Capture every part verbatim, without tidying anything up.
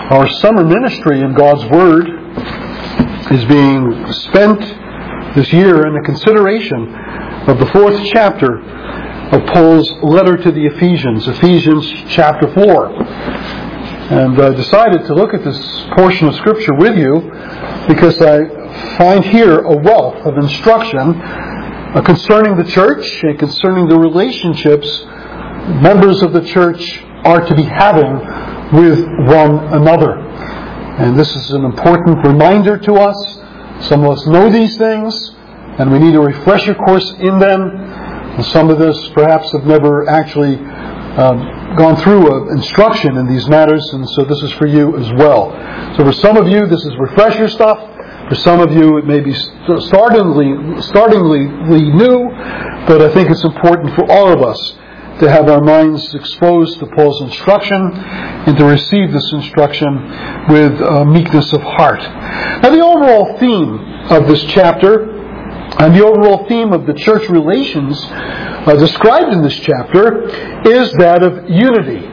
Our summer ministry in God's Word is being spent this year in the consideration of the fourth chapter of Paul's letter to the Ephesians, Ephesians chapter four. And I decided to look at this portion of Scripture with you because I find here a wealth of instruction uh, concerning the church and concerning the relationships members of the church are to be having with one another. And this is an important reminder to us. Some of us know these things, and we need a refresher course in them. And some of us perhaps have never actually um, gone through an instruction in these matters, and so this is for you as well. So for some of you, this is refresher stuff. For some of you, it may be startlingly, startlingly new, but I think it's important for all of us to have our minds exposed to Paul's instruction and to receive this instruction with uh, meekness of heart. Now, the overall theme of this chapter and the overall theme of the church relations uh, described in this chapter is that of unity.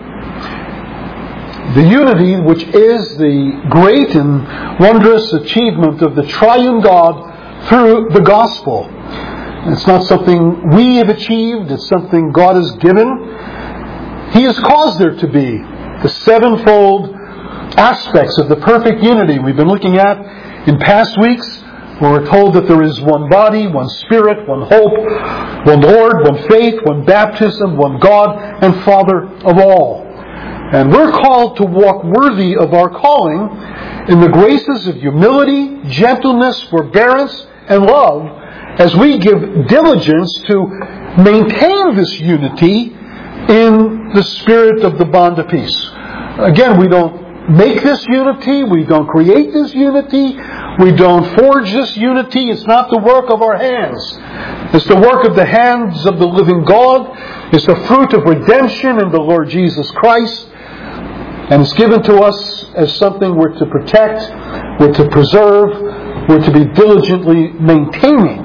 The unity which is the great and wondrous achievement of the triune God through the gospel. It's not something we have achieved, it's something God has given. He has caused there to be the sevenfold aspects of the perfect unity we've been looking at in past weeks, where we're told that there is one body, one spirit, one hope, one Lord, one faith, one baptism, one God and Father of all. And we're called to walk worthy of our calling in the graces of humility, gentleness, forbearance, and love, as we give diligence to maintain this unity in the spirit of the bond of peace. Again, we don't make this unity, we don't create this unity, we don't forge this unity. It's not the work of our hands. It's the work of the hands of the living God. It's the fruit of redemption in the Lord Jesus Christ. And it's given to us as something we're to protect, we're to preserve, we're to be diligently maintaining.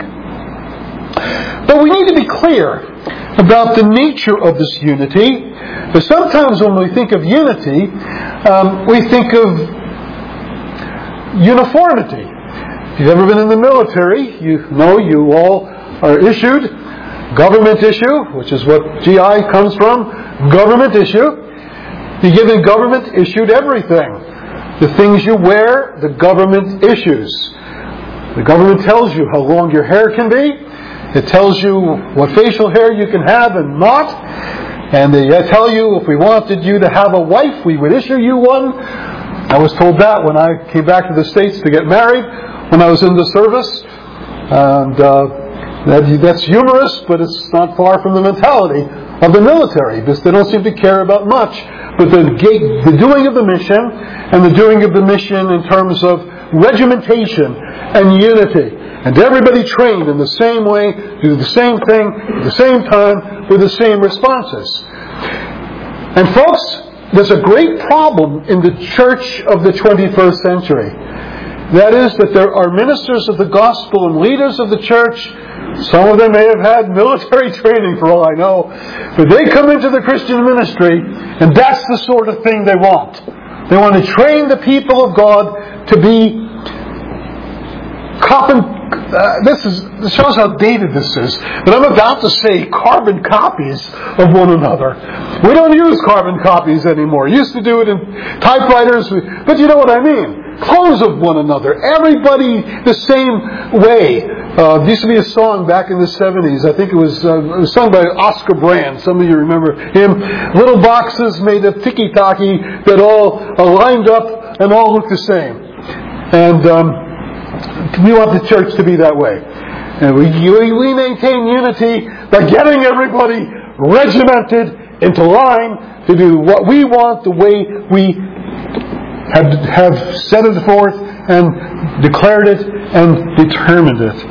But we need to be clear about the nature of this unity. Because sometimes when we think of unity, um, we think of uniformity. If you've ever been in the military, you know you all are issued government issue, which is what G I comes from, government issue. You're given government issued everything. The things you wear, the government issues. The government tells you how long your hair can be. It tells you what facial hair you can have and not. And they tell you if we wanted you to have a wife, we would issue you one. I was told that when I came back to the States to get married, when I was in the service. And uh, that, that's humorous, but it's not far from the mentality of the military, because they don't seem to care about much. But the, the doing of the mission, and the doing of the mission in terms of regimentation and unity. And everybody trained in the same way, do the same thing, at the same time, with the same responses. And folks, there's a great problem in the church of the twenty-first century. That is that there are ministers of the gospel and leaders of the church. Some of them may have had military training for all I know. But they come into the Christian ministry, and that's the sort of thing they want. They want to train the people of God to be carbon. Uh, this is this shows how dated this is. But I'm about to say carbon copies of one another. We don't use carbon copies anymore. We used to do it in typewriters, but you know what I mean. Clones of one another. Everybody the same way. Uh, there used to be a song back in the seventies. I think it was, uh, it was sung by Oscar Brand. Some of you remember him. Little boxes made of tiki-taki that all are lined up and all look the same. And um, we want the church to be that way. And we, we maintain unity by getting everybody regimented into line to do what we want the way we have, have set it forth and declared it and determined it.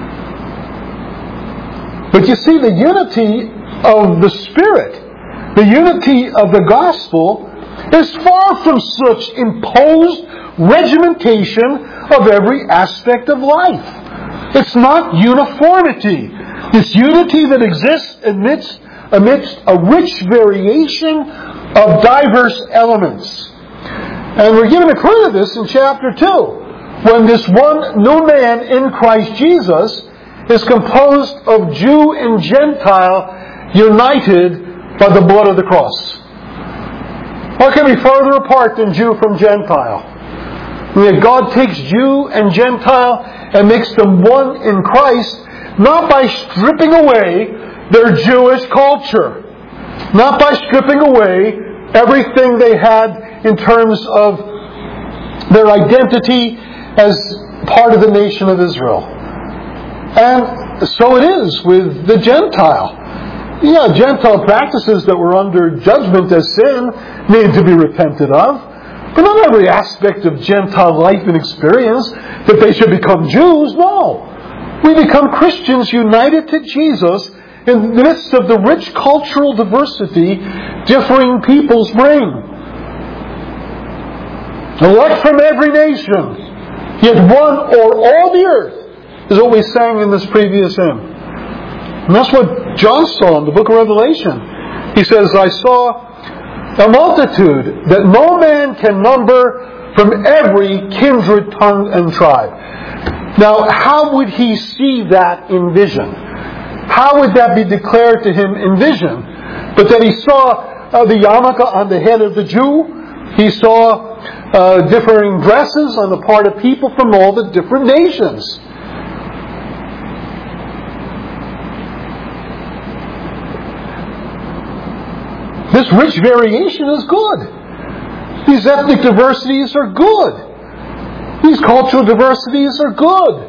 But you see, the unity of the Spirit, the unity of the gospel, is far from such imposed regimentation of every aspect of life. It's not uniformity. It's unity that exists amidst, amidst a rich variation of diverse elements. And we're given a clue to this in chapter two, when this one new man in Christ Jesus is composed of Jew and Gentile united by the blood of the cross. What can be further apart than Jew from Gentile? And yet God takes Jew and Gentile and makes them one in Christ, not by stripping away their Jewish culture, not by stripping away everything they had in terms of their identity as part of the nation of Israel. And so it is with the Gentile. Yeah, Gentile practices that were under judgment as sin need to be repented of. But not every aspect of Gentile life and experience that they should become Jews. No. We become Christians united to Jesus in the midst of the rich cultural diversity differing peoples bring. Elect from every nation, yet one o'er all the earth, is what we sang in this previous hymn. And that's what John saw in the book of Revelation. He says, I saw a multitude that no man can number from every kindred, tongue, and tribe. Now, how would he see that in vision? How would that be declared to him in vision? But that he saw uh, the yarmulke on the head of the Jew. He saw uh, differing dresses on the part of people from all the different nations. This rich variation is good. These ethnic diversities are good. These cultural diversities are good.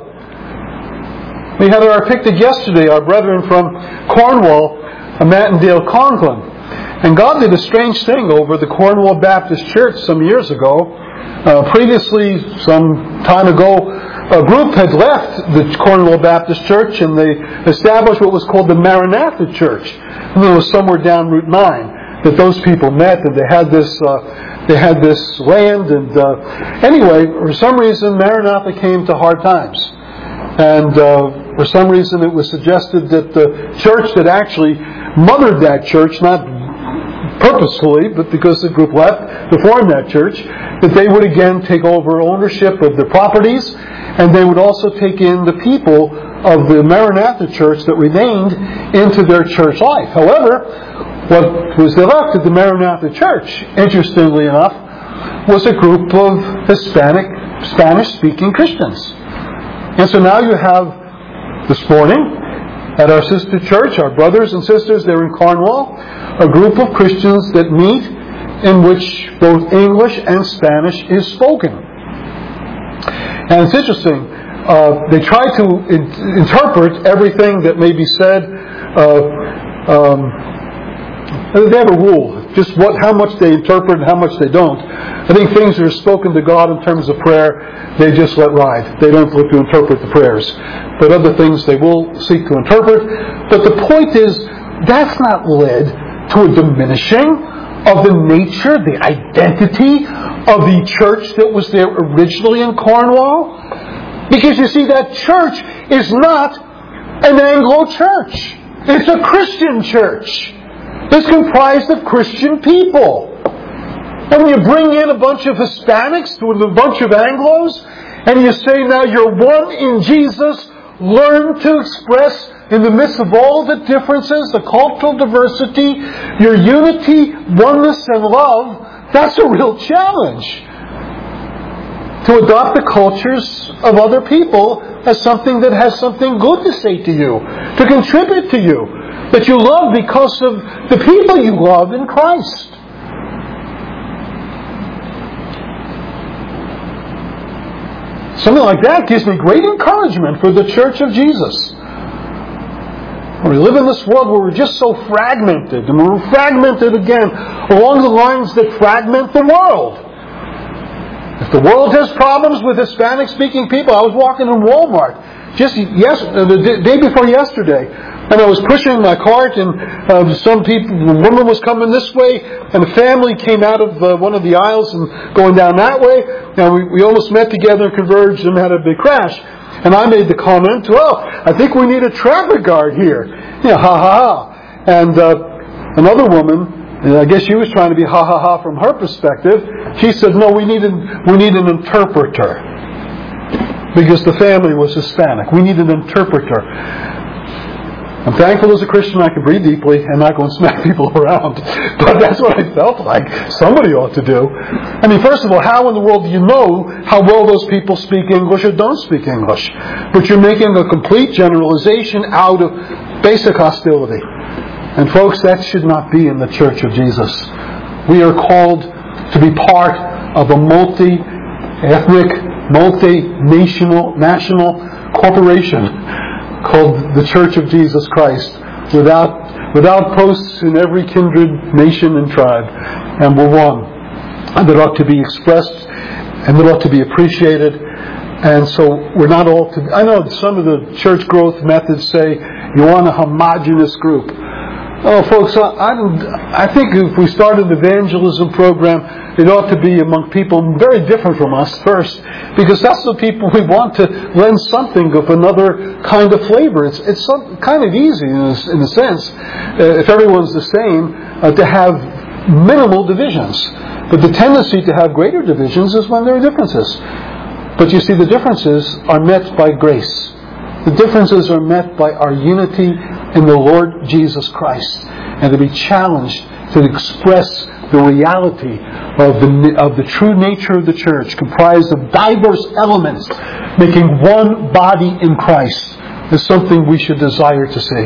We had our picnic yesterday, our brethren from Cornwall, Matt and Dale Conklin. And God did a strange thing over the Cornwall Baptist Church some years ago. Uh, previously, some time ago, a group had left the Cornwall Baptist Church and they established what was called the Maranatha Church. And it was somewhere down Route nine that those people met, and they had this uh, they had this land. And uh, anyway, for some reason, Maranatha came to hard times. And uh, for some reason, it was suggested that the church that actually mothered that church, not purposefully, but because the group left to form that church, that they would again take over ownership of the properties, and they would also take in the people of the Maranatha Church that remained into their church life. However, what was left of the Maranatha Church, interestingly enough, was a group of Hispanic, Spanish-speaking Christians. And so now you have, this morning, at our sister church, our brothers and sisters there in Cornwall, a group of Christians that meet in which both English and Spanish is spoken. And it's interesting, uh, they try to in- interpret everything that may be said. Uh, um, they have a rule, just what, how much they interpret and how much they don't. I think things that are spoken to God in terms of prayer, they just let ride. They don't look to interpret the prayers. But other things they will seek to interpret. But the point is, that's not led to a diminishing of the nature, the identity of the church that was there originally in Cornwall. Because you see, that church is not an Anglo church. It's a Christian church. It's comprised of Christian people. And when you bring in a bunch of Hispanics with a bunch of Anglos, and you say, now you're one in Jesus, learn to express in the midst of all the differences, the cultural diversity, your unity, oneness, and love, that's a real challenge. To adopt the cultures of other people as something that has something good to say to you, to contribute to you, that you love because of the people you love in Christ. Something like that gives me great encouragement for the Church of Jesus. We live in this world where we're just so fragmented, and we're fragmented again along the lines that fragment the world. If the world has problems with Hispanic-speaking people, I was walking in Walmart just yes, the day before yesterday, and I was pushing my cart, and uh, some people, a woman was coming this way, and a family came out of uh, one of the aisles and going down that way, and we, we almost met together and converged and had a big crash. And I made the comment, well, I think we need a traffic guard here. Yeah, ha ha ha. And uh, another woman And I guess she was trying to be ha ha ha from her perspective. She said, no, we need, an, we need an interpreter. Because the family was Hispanic. We need an interpreter. I'm thankful as a Christian I can breathe deeply and not go and smack people around. But that's what I felt like somebody ought to do. I mean, first of all, how in the world do you know how well those people speak English or don't speak English? But you're making a complete generalization out of basic hostility. And folks, that should not be in the Church of Jesus. We are called to be part of a multi-ethnic, multi-national national corporation called the Church of Jesus Christ, without without posts in every kindred, nation, and tribe. And we're one. And that ought to be expressed, and that ought to be appreciated. And so we're not all to... I know some of the church growth methods say you want a homogeneous group. Oh, folks, I, I, I think if we start an evangelism program, it ought to be among people very different from us first, because that's the people we want to lend something of another kind of flavor. It's it's some, kind of easy in a, in a sense, uh, if everyone's the same, uh, to have minimal divisions. But the tendency to have greater divisions is when there are differences. But you see, the differences are met by grace. The differences are met by our unity in the Lord Jesus Christ, and to be challenged to express the reality of the of the true nature of the church, comprised of diverse elements, making one body in Christ, is something we should desire to see.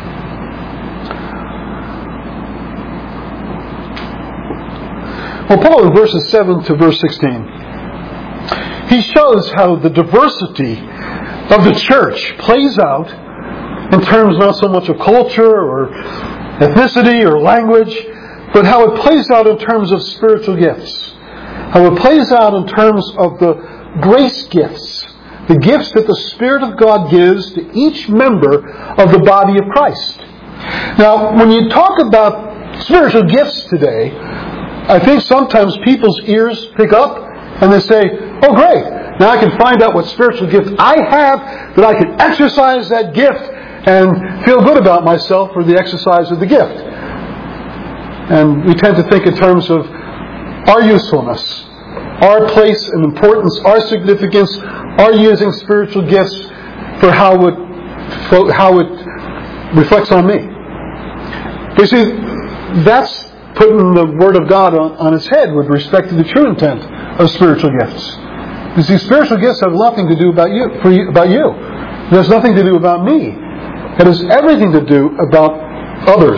Well, Paul in verses seven to verse sixteen, he shows how the diversity of the church plays out in terms not so much of culture or ethnicity or language, but how it plays out in terms of spiritual gifts. How it plays out in terms of the grace gifts. The gifts that the Spirit of God gives to each member of the body of Christ. Now, when you talk about spiritual gifts today, I think sometimes people's ears pick up and they say, oh great, now I can find out what spiritual gift I have, that I can exercise that gift and feel good about myself for the exercise of the gift. And we tend to think in terms of our usefulness, our place and importance, our significance, our using spiritual gifts for how it, how it reflects on me. But you see, that's putting the Word of God on, on its head with respect to the true intent of spiritual gifts. You see, spiritual gifts have nothing to do about you, for you, about you. It has nothing to do about me. It has everything to do about others.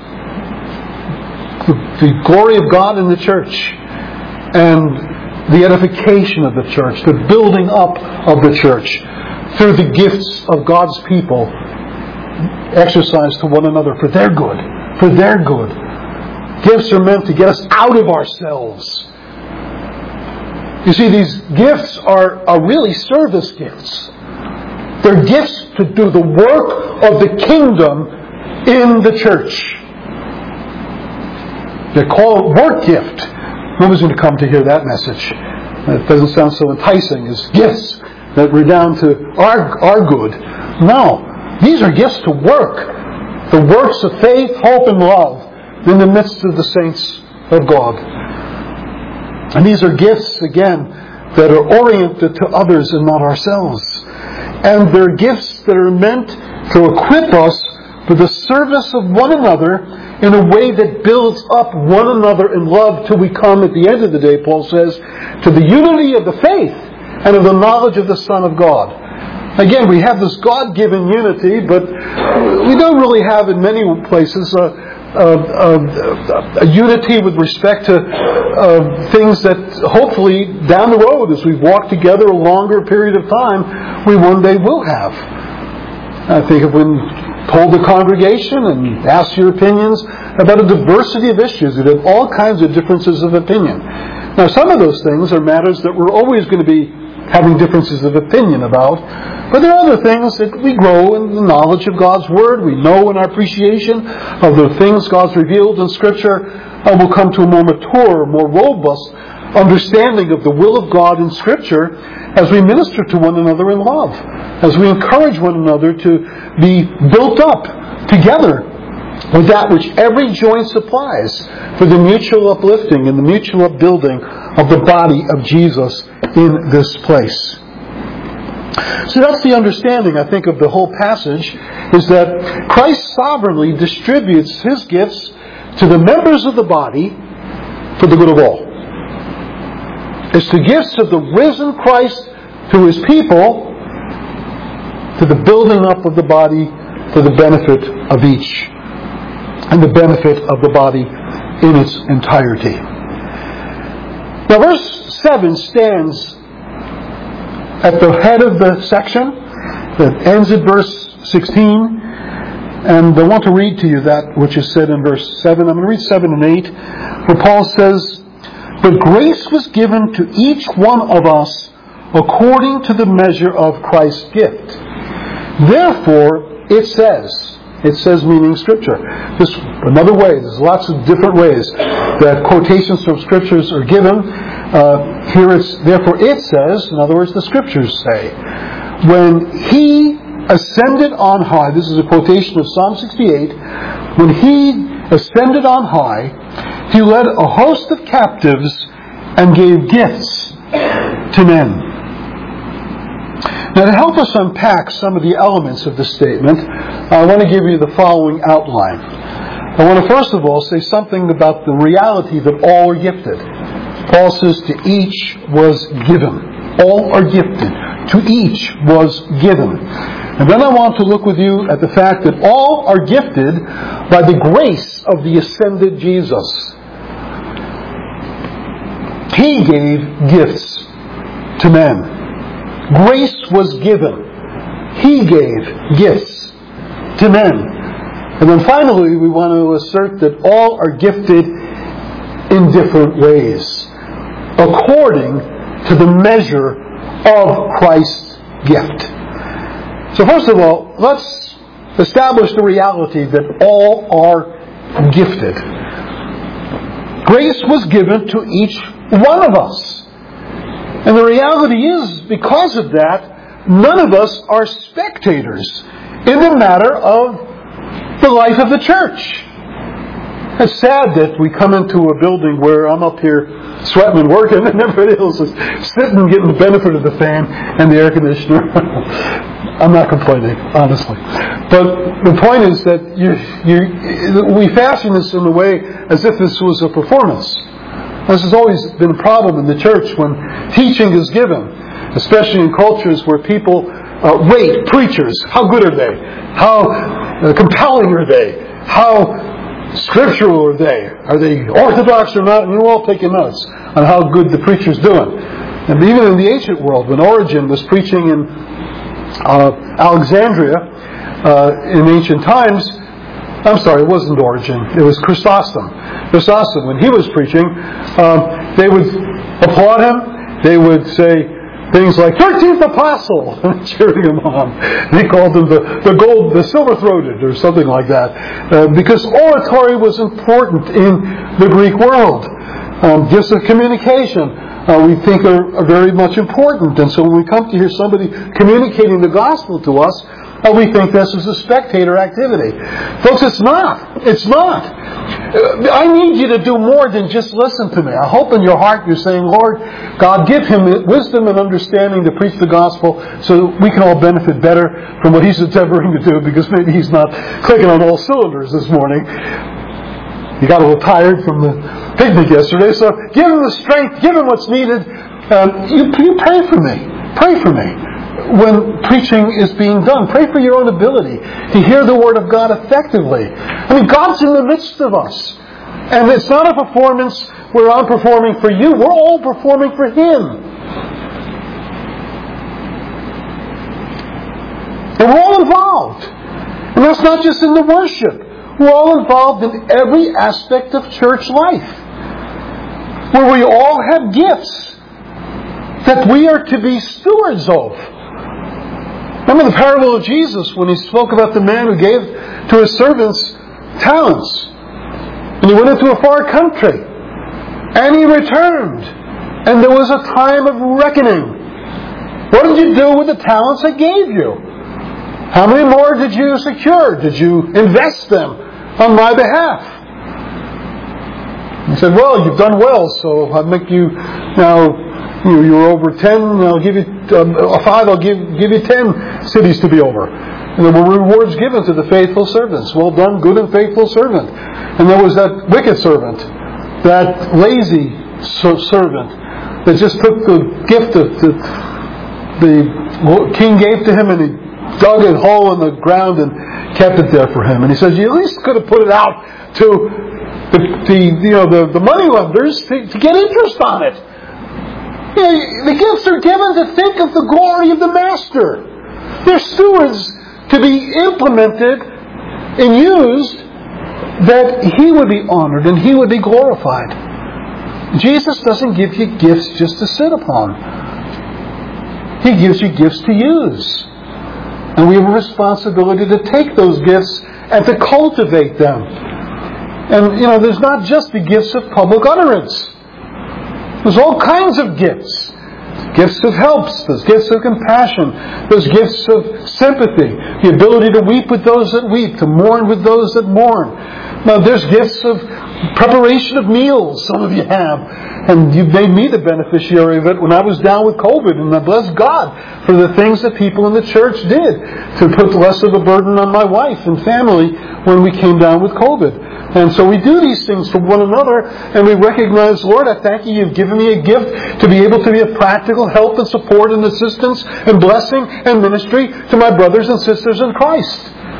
The, the glory of God in the church, and the edification of the church, the building up of the church through the gifts of God's people exercised to one another for their good. For their good. Gifts are meant to get us out of ourselves. You see, these gifts are, are really service gifts. They're gifts to do the work of the kingdom in the church. They call it work gift. Nobody's going to come to hear that message. It doesn't sound so enticing as gifts that redound to our, our good. No, these are gifts to work. The works of faith, hope, and love in the midst of the saints of God. And these are gifts, again, that are oriented to others and not ourselves. And they're gifts that are meant to equip us for the service of one another in a way that builds up one another in love till we come, at the end of the day, Paul says, to the unity of the faith and of the knowledge of the Son of God. Again, we have this God-given unity, but we don't really have in many places a, a, a, a unity with respect to uh, things that hopefully down the road, as we walk together a longer period of time, we one day will have. I think if we told the congregation and asked your opinions about a diversity of issues, we have all kinds of differences of opinion. Now, some of those things are matters that we're always going to be having differences of opinion about. But there are other things that we grow in the knowledge of God's Word. We know in our appreciation of the things God's revealed in Scripture, and we'll come to a more mature, more robust understanding of the will of God in Scripture as we minister to one another in love, as we encourage one another to be built up together with that which every joint supplies for the mutual uplifting and the mutual upbuilding of the body of Jesus in this place. So that's the understanding, I think, of the whole passage, is that Christ sovereignly distributes His gifts to the members of the body for the good of all. It's the gifts of the risen Christ to His people to the building up of the body for the benefit of each and the benefit of the body in its entirety. Now verse seven stands at the head of the section that ends at verse sixteen, and I want to read to you that which is said in verse seven. I'm going to read seven and eight, where Paul says, "But grace was given to each one of us according to the measure of Christ's gift. Therefore, it says," it says meaning Scripture. This another way, there's lots of different ways that quotations from Scriptures are given. Uh, here it's, therefore it says, in other words, the Scriptures say, when He ascended on high, this is a quotation of Psalm sixty-eight, when He ascended on high, He led a host of captives and gave gifts to men. Now, to help us unpack some of the elements of this statement, I want to give you the following outline. I want to first of all say something about the reality that all are gifted. Paul says to each was given. All are gifted. To each was given. And then I want to look with you at the fact that all are gifted by the grace of the ascended Jesus. He gave gifts to men. Grace was given. He gave gifts to men. And then finally, we want to assert that all are gifted in different ways, according to the measure of Christ's gift. So first of all, let's establish the reality that all are gifted. Grace was given to each one of us. And the reality is, because of that, none of us are spectators in the matter of the life of the church. It's sad that we come into a building where I'm up here sweating and working and everybody else is sitting getting the benefit of the fan and the air conditioner. I'm not complaining, honestly. But the point is that you, you, we fashion this in a way as if this was a performance. This has always been a problem in the church when teaching is given, especially in cultures where people uh, rate preachers. How good are they? How uh, compelling are they? How scriptural are they? Are they orthodox or not? And you're all taking notes on how good the preacher's doing. And even in the ancient world, when Origen was preaching in uh, Alexandria uh, in ancient times, I'm sorry, it wasn't Origen. It was Chrysostom. Chrysostom, when he was preaching, um, they would applaud him. They would say things like thirteenth apostle, cheering him on. They called him the, the gold, the silver-throated, or something like that, uh, because oratory was important in the Greek world. Um, gifts of communication, uh, we think are, are very much important. And so when we come to hear somebody communicating the gospel to us, Uh, we think this is a spectator activity. Folks, it's not. It's not. Uh, I need you to do more than just listen to me. I hope in your heart you're saying, Lord, God, give him wisdom and understanding to preach the gospel so that we can all benefit better from what he's endeavoring to do, because maybe he's not clicking on all cylinders this morning. He got a little tired from the picnic yesterday, so give him the strength, give him what's needed. Um, you, you pray for me. Pray for me. When preaching is being done, pray for your own ability to hear the Word of God effectively. I mean, God's in the midst of us. And it's not a performance where I'm performing for you. We're all performing for Him. And we're all involved. And that's not just in the worship. We're all involved in every aspect of church life, where we all have gifts that we are to be stewards of. Remember the parable of Jesus when He spoke about the man who gave to his servants talents. And he went into a far country. And he returned. And there was a time of reckoning. What did you do with the talents I gave you? How many more did you secure? Did you invest them on my behalf. He said, well, you've done well, so I'll make you, now, you, you're over ten, I'll give you, uh, five, I'll give, give you ten cities to be over. And there were rewards given to the faithful servants. Well done, good and faithful servant. And there was that wicked servant, that lazy servant, that just took the gift that the, the king gave to him and he dug a hole in the ground and kept it there for him. And he says, you at least could have put it out to the, the you know the, the money lenders to, to get interest on it. You know, the gifts are given to think of the glory of the master. They're stewards to be implemented and used that he would be honored and he would be glorified. Jesus doesn't give you gifts just to sit upon. He gives you gifts to use. And we have a responsibility to take those gifts and to cultivate them. And, you know, there's not just the gifts of public utterance. There's all kinds of gifts. Gifts of helps. There's gifts of compassion. There's gifts of sympathy. The ability to weep with those that weep. To mourn with those that mourn. Now, there's gifts of preparation of meals. Some of you have. And you've made me the beneficiary of it when I was down with COVID. And I bless God for the things that people in the church did to put less of a burden on my wife and family when we came down with COVID. And so we do these things for one another, and we recognize, Lord, I thank you, you've given me a gift to be able to be a practical help and support and assistance and blessing and ministry to my brothers and sisters in Christ.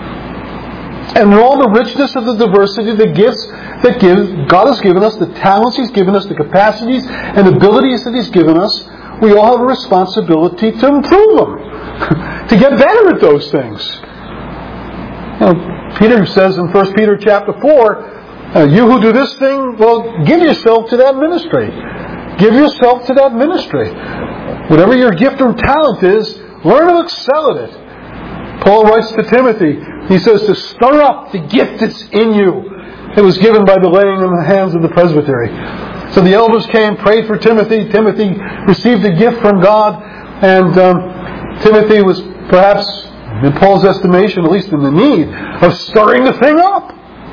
And in all the richness of the diversity of the gifts that give, God has given us, the talents He's given us, the capacities and abilities that He's given us, we all have a responsibility to improve them, to get better at those things. You know, Peter says in First Peter chapter four, uh, you who do this thing, well, give yourself to that ministry. Give yourself to that ministry. Whatever your gift or talent is, learn to excel at it. Paul writes to Timothy, he says to stir up the gift that's in you. It was given by the laying on the hands of the presbytery. So the elders came, prayed for Timothy. Timothy received a gift from God. And um, Timothy was perhaps, in Paul's estimation, at least in the need of stirring the thing up.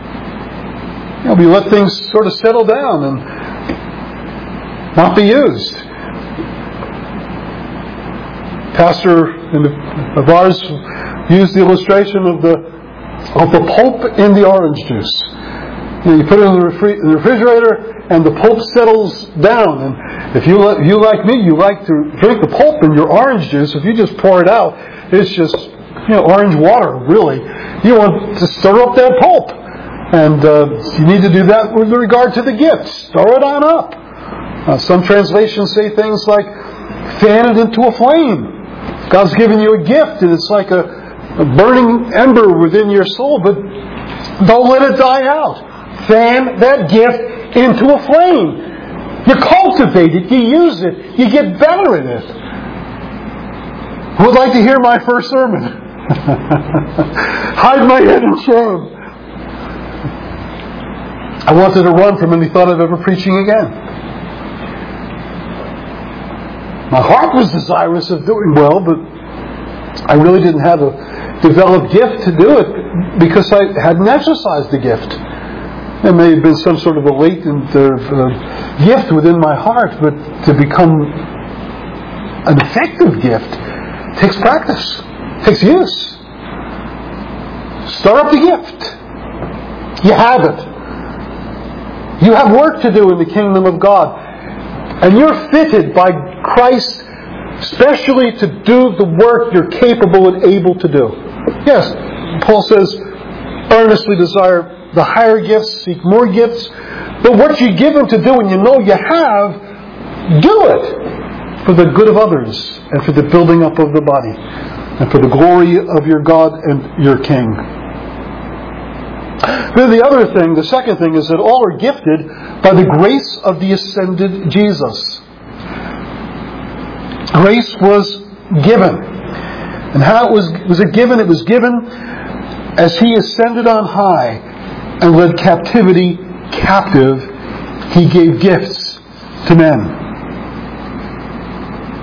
You know, we let things sort of settle down and not be used. Pastor of ours used the illustration of the of the pulp in the orange juice. You know, you put it in the, refri- in the refrigerator and the pulp settles down. And if you, li- you like me, you like to drink the pulp in your orange juice. If you just pour it out, it's just, you know, orange water, really. You want to stir up that pulp. And uh, you need to do that with regard to the gift. Stir it on up. Uh, some translations say things like, fan it into a flame. God's given you a gift, and it's like a, a burning ember within your soul, but don't let it die out. Fan that gift into a flame. You cultivate it, you use it, you get better at it. Who would like to hear my first sermon? Hide my head in shame. I wanted to run from any thought of ever preaching again. My heart was desirous of doing well, but I really didn't have a developed gift to do it because I hadn't exercised the gift. There may have been some sort of a latent uh, uh, gift within my heart, but to become an effective gift takes practice, takes use. Stir up the gift. You have it. You have work to do in the kingdom of God. And you're fitted by Christ specially to do the work you're capable and able to do. Yes, Paul says, earnestly desire the higher gifts, seek more gifts. But what you're given to do and you know you have, do it for the good of others and for the building up of the body and for the glory of your God and your King. Then the other thing, the second thing, is that all are gifted by the grace of the ascended Jesus. Grace was given. And how it was, was it given? It was given as He ascended on high and led captivity captive. He gave gifts to men.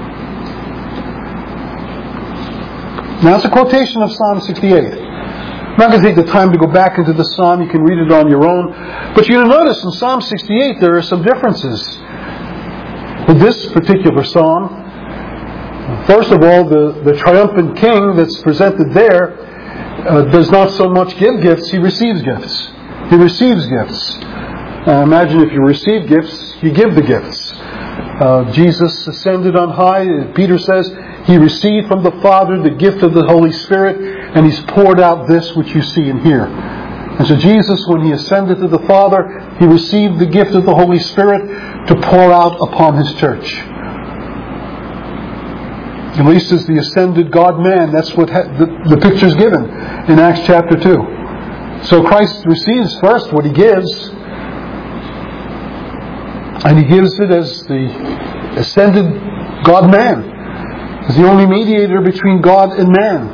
Now it's a quotation of Psalm sixty-eight. I'm not going to take the time to go back into the psalm. You can read it on your own. But you'll notice in Psalm sixty-eight there are some differences. With this particular psalm, first of all, the, the triumphant king that's presented there uh, does not so much give gifts, he receives gifts. He receives gifts. Uh, imagine if you receive gifts, you give the gifts. Uh, Jesus ascended on high. Peter says he received from the Father the gift of the Holy Spirit, and he's poured out this which you see and hear. And so Jesus, when he ascended to the Father, he received the gift of the Holy Spirit to pour out upon his church. At least as the ascended God-man, that's what ha- the, the picture's given in Acts chapter two. So Christ receives first what he gives, and he gives it as the ascended God-man, as the only mediator between God and man.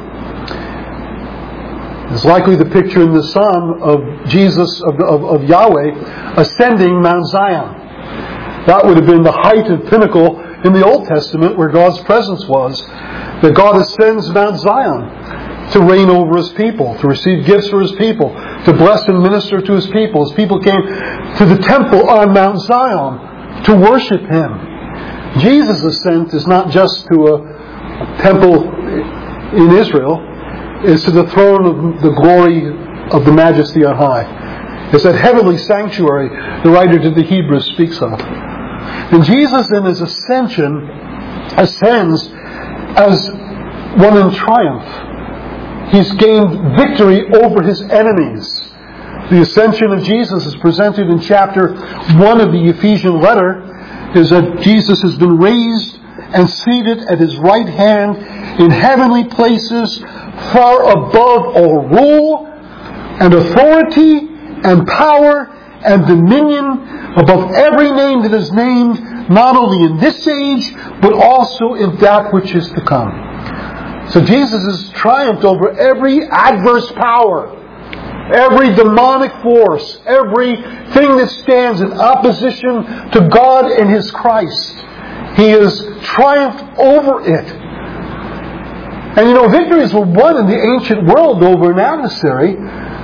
It's likely the picture in the Psalm of Jesus, of, of, of Yahweh, ascending Mount Zion. That would have been the height and pinnacle in the Old Testament where God's presence was. That God ascends Mount Zion to reign over His people, to receive gifts for His people, to bless and minister to His people. His people came to the temple on Mount Zion to worship Him. Jesus' ascent is not just to a temple in Israel. It's to the throne of the glory of the Majesty on high. It's that heavenly sanctuary the writer to the Hebrews speaks of. And Jesus in His ascension ascends as one in triumph. He's gained victory over His enemies. The ascension of Jesus is presented in chapter one of the Ephesian letter, is that Jesus has been raised and seated at His right hand in heavenly places, far above all rule and authority and power and dominion, above every name that is named, not only in this age, but also in that which is to come. So Jesus has triumphed over every adverse power, every demonic force, everything that stands in opposition to God and His Christ. He has triumphed over it. And you know, victories were won in the ancient world over an adversary.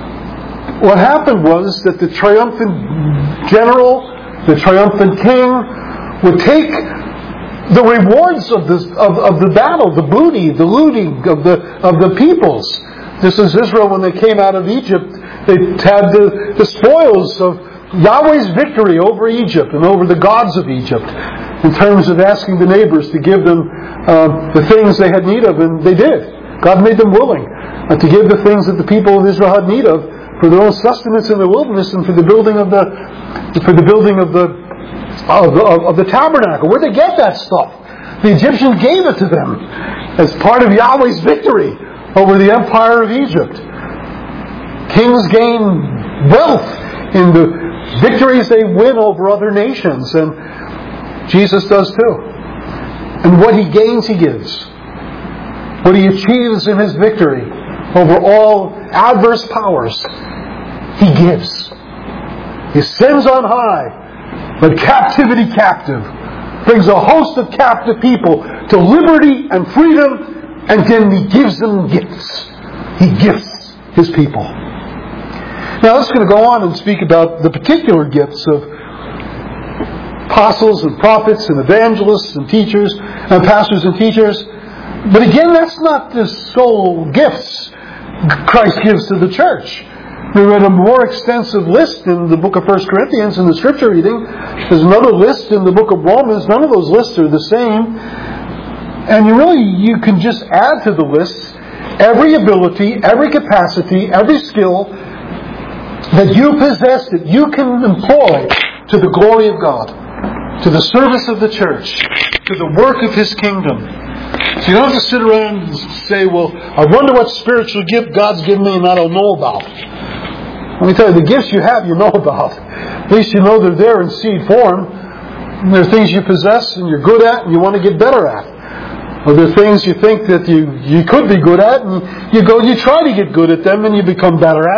What happened was that the triumphant general, the triumphant king, would take the rewards of the of, of the battle, the booty, the looting of the of the peoples. This is Israel when they came out of Egypt. They had the, the spoils of Yahweh's victory over Egypt and over the gods of Egypt, in terms of asking the neighbors to give them uh, the things they had need of, and they did. God made them willing uh, to give the things that the people of Israel had need of for their own sustenance in the wilderness and for the building of the for the building of the of, of, of the tabernacle. Where'd they get that stuff? The Egyptians gave it to them as part of Yahweh's victory over the empire of Egypt. Kings gain wealth in the victories they win over other nations, and Jesus does too. And what He gains, He gives. What He achieves in His victory over all adverse powers, He gives. He ascends on high, but captivity captive, brings a host of captive people to liberty and freedom, and then He gives them gifts. He gifts His people. Now, let's going to go on and speak about the particular gifts of apostles and prophets and evangelists and teachers and pastors and teachers. But again, that's not the sole gifts Christ gives to the church. We read a more extensive list in the book of First Corinthians in the scripture reading. There's another list in the book of Romans. None of those lists are the same. And you really, you can just add to the list every ability, every capacity, every skill that you possess, that you can employ to the glory of God, to the service of the church, to the work of His kingdom. So you don't have to sit around and say, well, I wonder what spiritual gift God's given me and I don't know about. Let me tell you, the gifts you have, you know about. At least you know they're there in seed form. And they're things you possess and you're good at and you want to get better at. Or they're things you think that you, you could be good at, and you go, you try to get good at them and you become better at.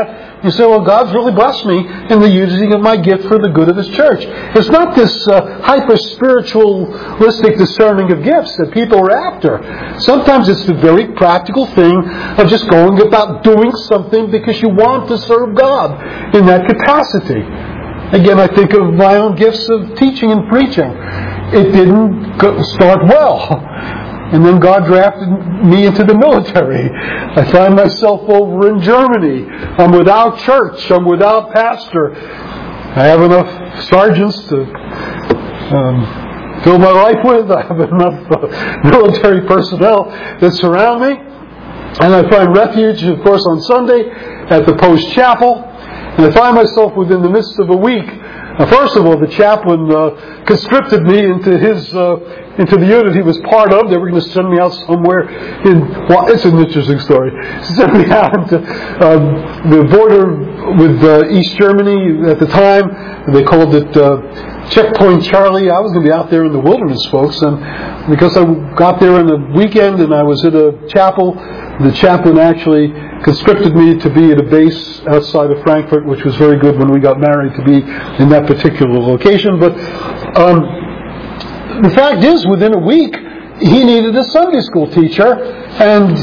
You say, well, God's really blessed me in the using of my gift for the good of His church. It's not this uh, hyper-spiritualistic discerning of gifts that people are after. Sometimes it's the very practical thing of just going about doing something because you want to serve God in that capacity. Again, I think of my own gifts of teaching and preaching. It didn't go, start well. And then God drafted me into the military. I find myself over in Germany. I'm without church. I'm without pastor. I have enough sergeants to um, fill my life with. I have enough uh, military personnel that surround me. And I find refuge, of course, on Sunday at the Post Chapel. And I find myself within the midst of a week. Now, first of all, the chaplain uh, conscripted me into his uh, into the unit he was part of. They were going to send me out somewhere in. Well, it's an interesting story. Send me out into um, the border with uh, East Germany at the time. They called it uh, Checkpoint Charlie. I was going to be out there in the wilderness, folks, and because I got there on the weekend and I was at a chapel, the chaplain actually conscripted me to be at a base outside of Frankfurt, which was very good when we got married to be in that particular location. But um, the fact is, within a week, he needed a Sunday school teacher, and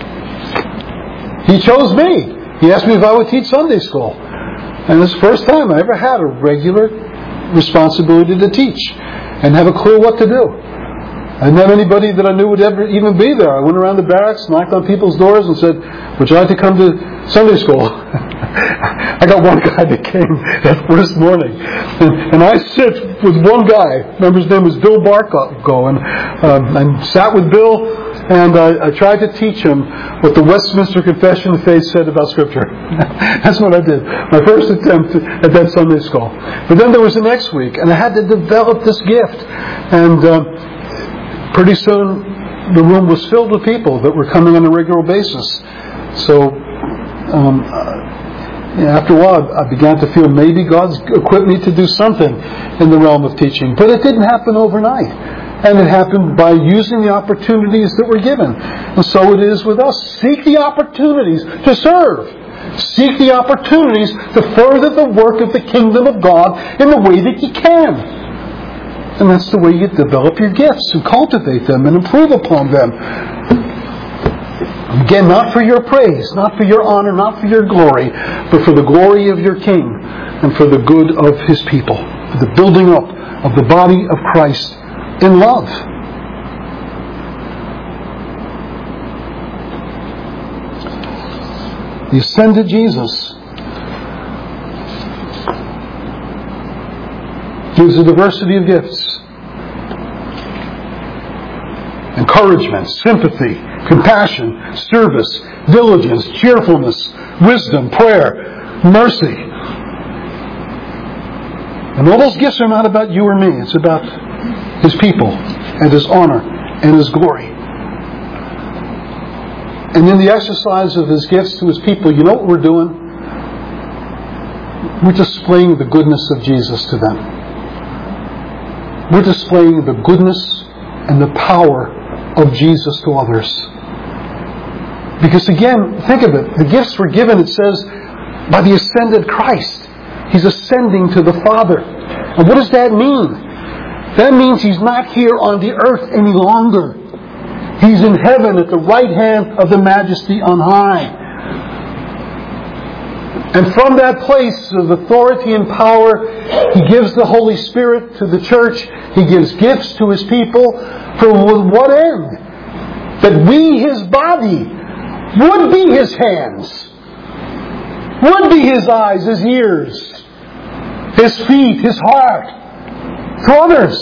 he chose me. He asked me if I would teach Sunday school. And it's the first time I ever had a regular responsibility to teach and have a clue what to do. I didn't have anybody that I knew would ever even be there. I went around the barracks, knocked on people's doors and said, would you like to come to Sunday school? I got one guy that came that first morning. And, and I sit with one guy. Remember, his name was Bill Barco. And um, I sat with Bill and I, I tried to teach him what the Westminster Confession of Faith said about Scripture. That's what I did. My first attempt at that Sunday school. But then there was the next week, and I had to develop this gift. And uh, pretty soon, the room was filled with people that were coming on a regular basis. So, um, uh, after a while, I began to feel maybe God's equipped me to do something in the realm of teaching. But it didn't happen overnight. And it happened by using the opportunities that were given. And so it is with us. Seek the opportunities to serve. Seek the opportunities to further the work of the kingdom of God in the way that you can. And that's the way you develop your gifts and cultivate them and improve upon them. Again, not for your praise, not for your honor, not for your glory, but for the glory of your King and for the good of His people. For the building up of the body of Christ in love. The ascended Jesus gives a diversity of gifts. Encouragement, sympathy, compassion, service, diligence, cheerfulness, wisdom, prayer, mercy. And all those gifts are not about you or me. It's about His people and His honor and His glory. And in the exercise of His gifts to His people, you know what we're doing? We're displaying the goodness of Jesus to them. We're displaying the goodness and the power of Jesus to others. Because again, think of it. The gifts were given, it says, by the ascended Christ. He's ascending to the Father. And what does that mean? That means He's not here on the earth any longer. He's in heaven at the right hand of the Majesty on high. And from that place of authority and power, He gives the Holy Spirit to the church. He gives gifts to His people. For what end? That we, His body, would be His hands, would be His eyes, His ears, His feet, His heart, to others.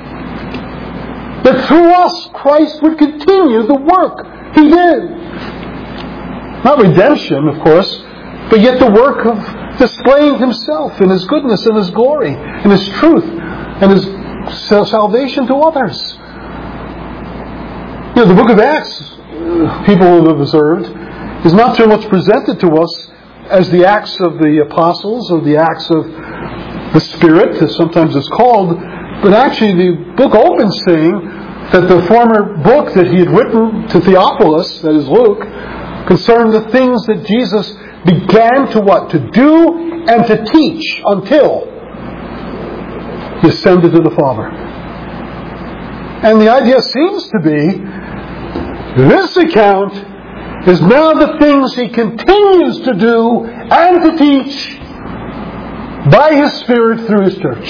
That through us, Christ would continue the work He did. Not redemption, of course, but yet the work of displaying Himself in His goodness and His glory and His truth and His salvation to others. You know, the book of Acts, people will have observed, is not so much presented to us as the Acts of the Apostles or the Acts of the Spirit, as sometimes it's called, but actually the book opens saying that the former book that he had written to Theophilus, that is Luke, concerned the things that Jesus began to what? To do and to teach until He ascended to the Father. And the idea seems to be, this account is now the things He continues to do and to teach by His Spirit through His church.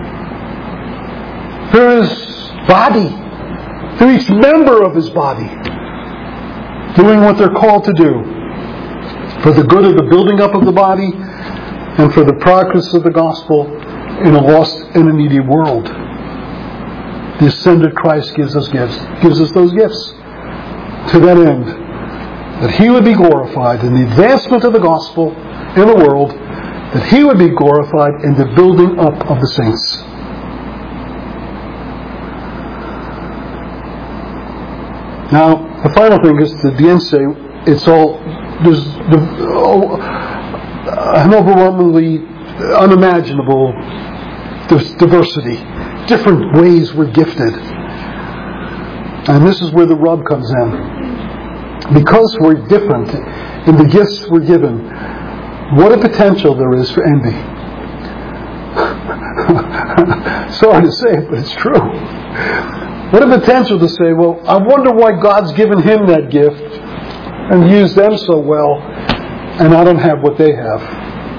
Through His body. Through each member of His body. Doing what they're called to do. For the good of the building up of the body and for the progress of the gospel in a lost and a needy world. The ascended Christ gives us gifts, gives us those gifts to that end, that He would be glorified in the advancement of the gospel in the world, that He would be glorified in the building up of the saints. Now, the final thing is to the end say, it's all, there's oh, an overwhelmingly unimaginable diversity. Different ways we're gifted. And this is where the rub comes in. Because we're different in the gifts we're given, what a potential there is for envy. Sorry to say it, but it's true. What a potential to say, well, I wonder why God's given him that gift and used them so well, and I don't have what they have.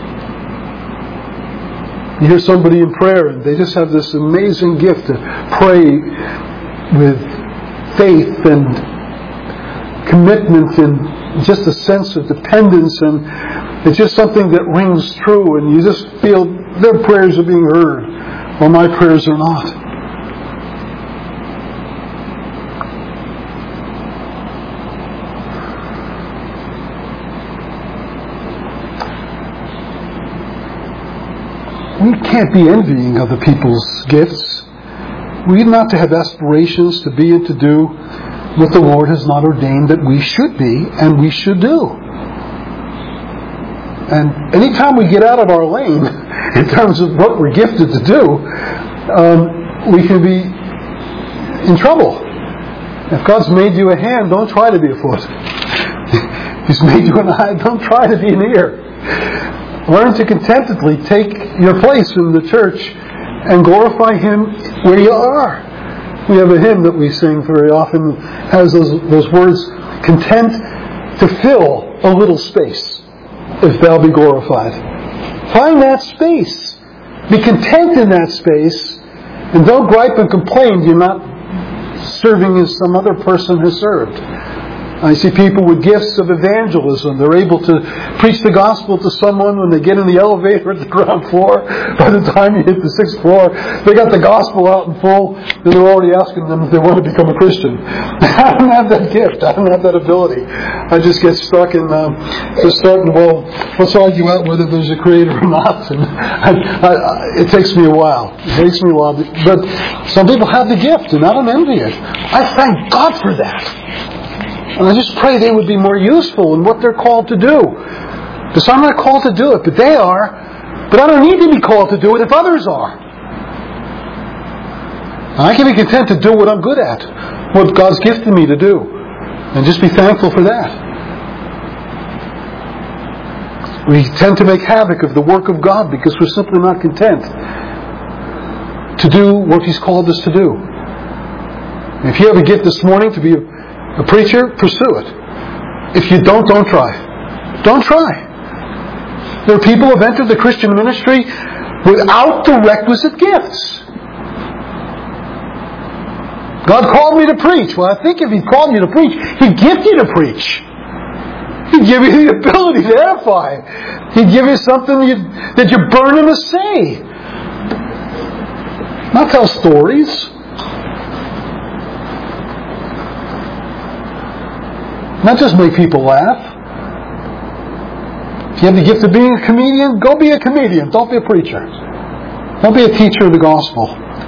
You hear somebody in prayer and they just have this amazing gift to pray with faith and commitment and just a sense of dependence, and it's just something that rings true, and you just feel their prayers are being heard while my prayers are not. We can't be envying other people's gifts. We are not to have aspirations to be and to do what the Lord has not ordained that we should be and we should do. And anytime we get out of our lane in terms of what we're gifted to do, um, we can be in trouble. If God's made you a hand, don't try to be a foot. If He's made you an eye, don't try to be an ear. Learn to contentedly take your place in the church and glorify Him where you are. We have a hymn that we sing very often, has those, those words, content to fill a little space, if thou be glorified. Find that space. Be content in that space, and don't gripe and complain you're not serving as some other person has served. I see people with gifts of evangelism. They're able to preach the gospel to someone when they get in the elevator at the ground floor. By the time you hit the sixth floor, they got the gospel out in full, and they're already asking them if they want to become a Christian. I don't have that gift. I don't have that ability. I just get stuck in um, just starting, well, let's argue out whether there's a creator or not. And I, I, it takes me a while. It takes me a while. But some people have the gift, and I don't envy it. I thank God for that. And I just pray they would be more useful in what they're called to do. Because I'm not called to do it, but they are. But I don't need to be called to do it if others are. And I can be content to do what I'm good at, what God's gifted me to do, and just be thankful for that. We tend to make havoc of the work of God because we're simply not content to do what He's called us to do. If you have a gift this morning to be a A preacher, pursue it. If you don't, don't try. Don't try. There are people who have entered the Christian ministry without the requisite gifts. God called me to preach. Well, I think if He called you to preach, He'd give you to preach. He'd give you the ability to edify. He'd give you something you, that you're burning to say. Not tell stories. Not just make people laugh. If you have the gift of being a comedian, go be a comedian. Don't be a preacher. Don't be a teacher of the gospel.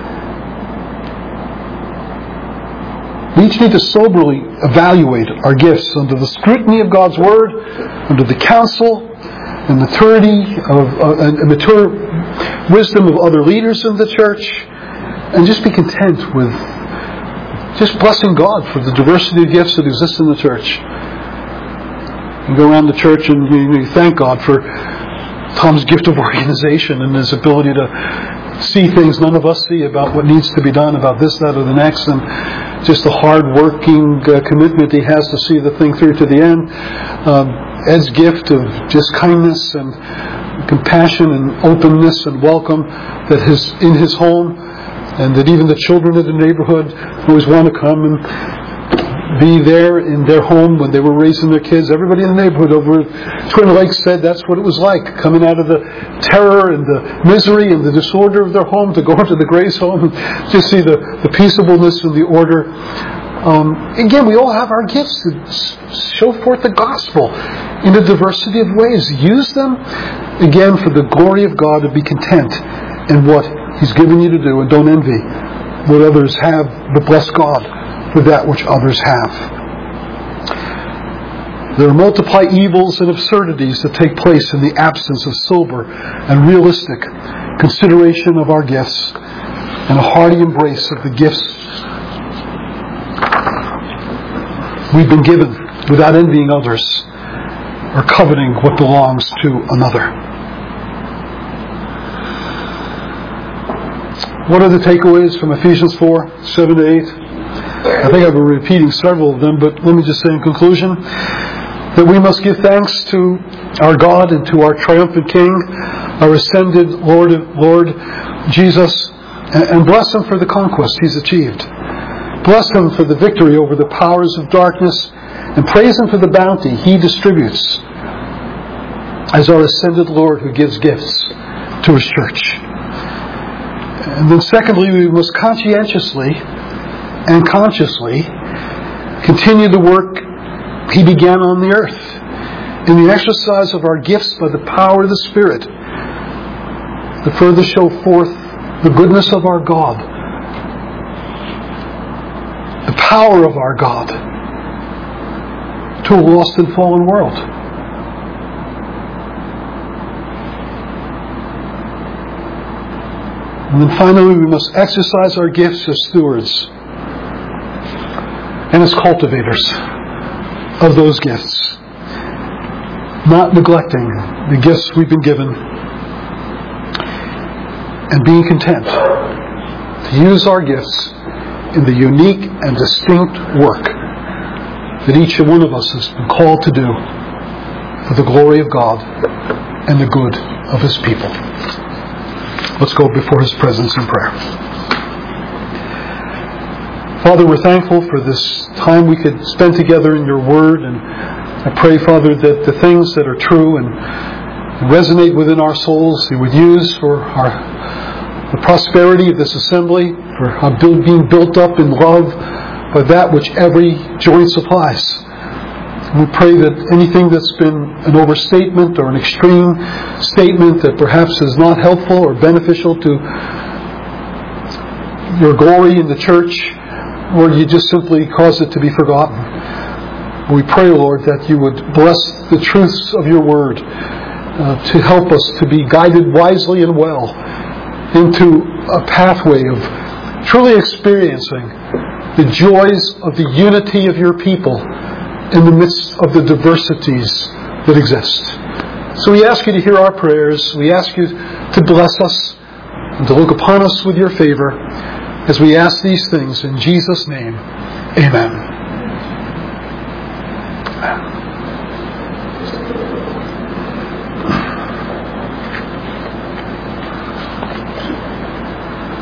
We each need to soberly evaluate our gifts under the scrutiny of God's Word, under the counsel and maturity of uh, and mature wisdom of other leaders in the church, and just be content with just blessing God for the diversity of gifts that exist in the church. You go around the church and you, you thank God for Tom's gift of organization and his ability to see things none of us see about what needs to be done, about this, that, or the next, and just the hard-working uh, commitment he has to see the thing through to the end. Um, Ed's gift of just kindness and compassion and openness and welcome that his in his home, and that even the children of the neighborhood always want to come and be there in their home when they were raising their kids. Everybody in the neighborhood over at Twin Lakes said that's what it was like, coming out of the terror and the misery and the disorder of their home to go into the Grace home and just see the, the peaceableness and the order. Um, again, we all have our gifts to show forth the gospel in a diversity of ways. Use them, again, for the glory of God, to be content in what He's given you to do, and don't envy what others have, but bless God for that which others have. There are multiplied evils and absurdities that take place in the absence of sober and realistic consideration of our gifts and a hearty embrace of the gifts we've been given without envying others or coveting what belongs to another. What are the takeaways from Ephesians four, seven to eight? I think I've been repeating several of them, but let me just say in conclusion that we must give thanks to our God and to our triumphant King, our ascended Lord, Lord Jesus, and bless Him for the conquest He's achieved. Bless Him for the victory over the powers of darkness, and praise Him for the bounty He distributes as our ascended Lord who gives gifts to His church. And then secondly, we must conscientiously and consciously continue the work He began on the earth in the exercise of our gifts by the power of the Spirit to further show forth the goodness of our God, the power of our God to a lost and fallen world. And then finally, we must exercise our gifts as stewards and as cultivators of those gifts, not neglecting the gifts we've been given, and being content to use our gifts in the unique and distinct work that each one of us has been called to do for the glory of God and the good of His people. Let's go before His presence in prayer. Father, we're thankful for this time we could spend together in Your Word, and I pray, Father, that the things that are true and resonate within our souls You would use for our the prosperity of this assembly, for our build, being built up in love by that which every joint supplies. We pray that anything that's been an overstatement or an extreme statement that perhaps is not helpful or beneficial to Your glory in the church, or You just simply cause it to be forgotten. We pray, Lord, that You would bless the truths of Your Word uh, to help us to be guided wisely and well into a pathway of truly experiencing the joys of the unity of Your people in the midst of the diversities that exist. So we ask You to hear our prayers. We ask You to bless us and to look upon us with Your favor as we ask these things in Jesus' name. Amen. Amen.